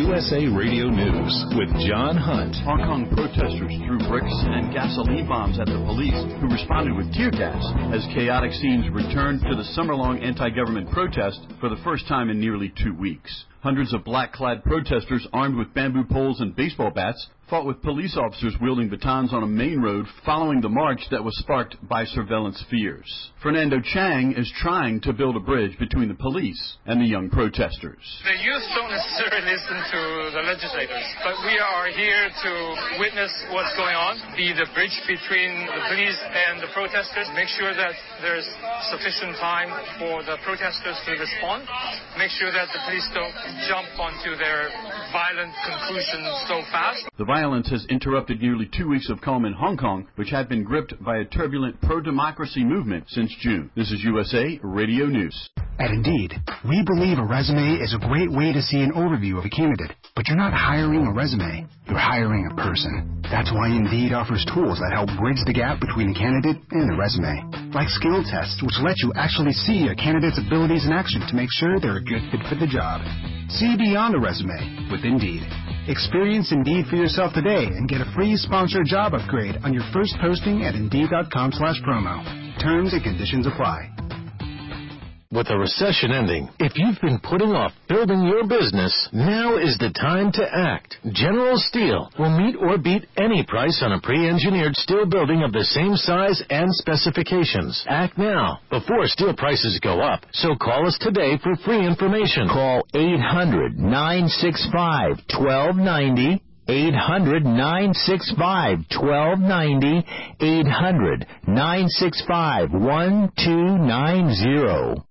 USA Radio News with John Hunt. Hong Kong protesters threw bricks and gasoline bombs at the police, who responded with tear gas as chaotic scenes returned to the summer-long anti-government protest for the first time in nearly 2 weeks. Hundreds of black-clad protesters armed with bamboo poles and baseball bats fought with police officers wielding batons on a main road following the march that was sparked by surveillance fears. Fernando Chang is trying to build a bridge between the police and the young protesters. The youth don't necessarily listen to the legislators, but we are here to witness what's going on, be the bridge between the police and the protesters, make sure that there's sufficient time for the protesters to respond, make sure that the police don't jump onto their violent conclusions so fast. The violence has interrupted nearly 2 weeks of calm in Hong Kong, which had been gripped by a turbulent pro-democracy movement since June. This is USA Radio News. At Indeed, we believe a resume is a great way to see an overview of a candidate. But you're not hiring a resume, you're hiring a person. That's why Indeed offers tools that help bridge the gap between a candidate and a resume. Like skill tests, which let you actually see a candidate's abilities in action to make sure they're a good fit for the job. See beyond a resume with Indeed. Experience Indeed for yourself today and get a free sponsored job upgrade on your first posting at Indeed.com/promo. Terms and conditions apply. With the recession ending, if you've been putting off building your business, now is the time to act. General Steel will meet or beat any price on a pre-engineered steel building of the same size and specifications. Act now, before steel prices go up. So call us today for free information. Call 800-965-1290. 800-965-1290. 800-965-1290.